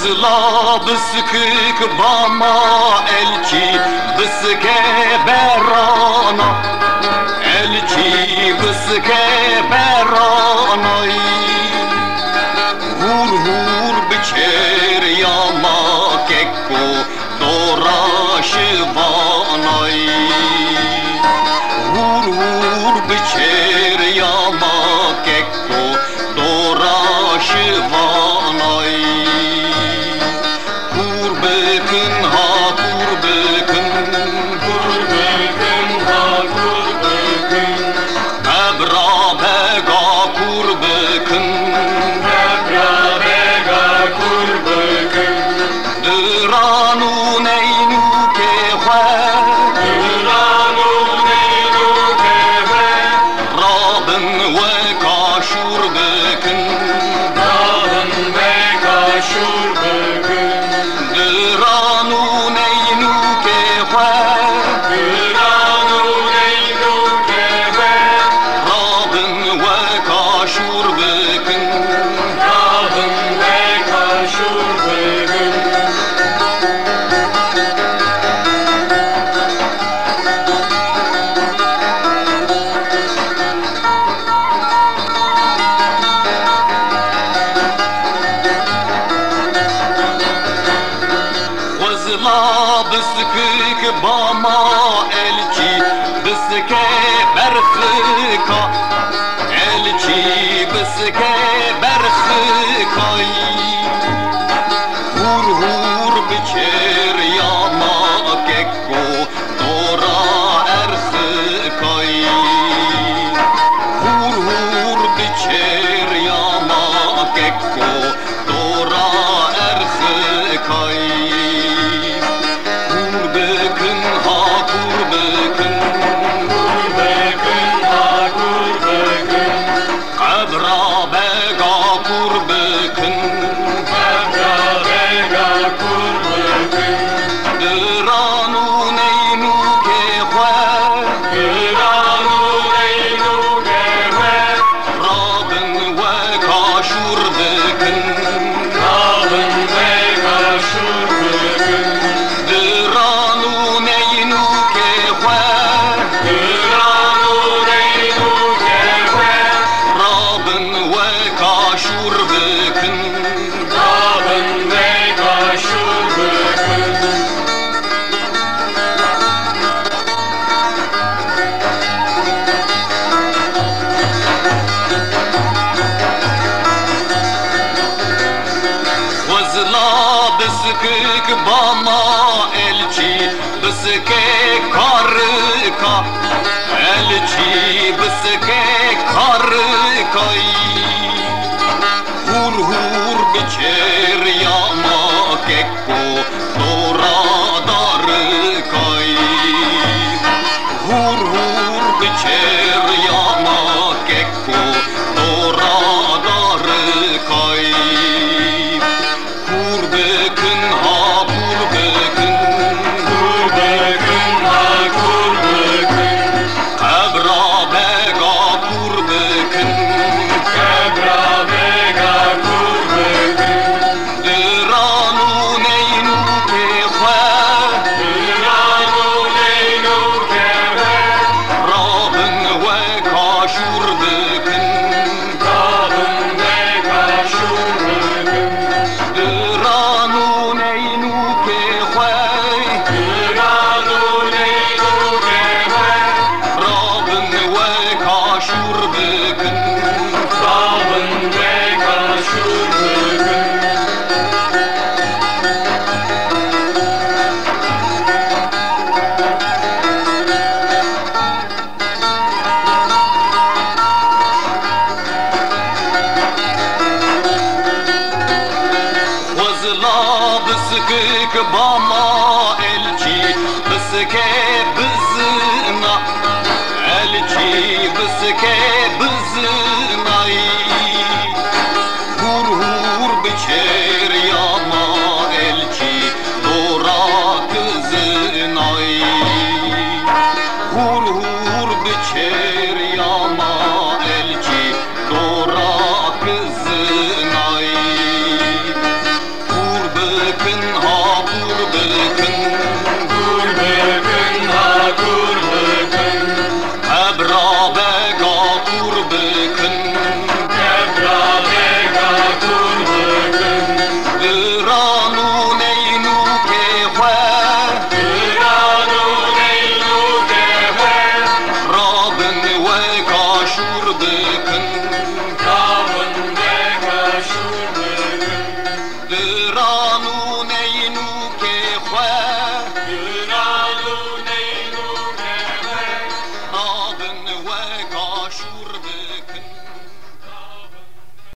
وزلا بسكك باما الچی بسکه برانا الچی بسکه برانایی هور هور بچر یا ما ککو دورا شوانایی هور هور بچر یا ما ککو دورا شوانایی بسكك باما الچی بسکه برخکا الچی بسکه برخکایی هور هور بچر یا ما ککو دورا ارخکایی هور هور بچر یا ما ککو دورا ارخکایی بسكك باما الچی بسکه کارکا الچی بسکه کارکایی هور هور بچر یا ما ککو دورا دارکایی هور هور بچر یا ما ککو دورا دارکایی بسكك باما الچی بسکه بزنا الچی بسکه بزنا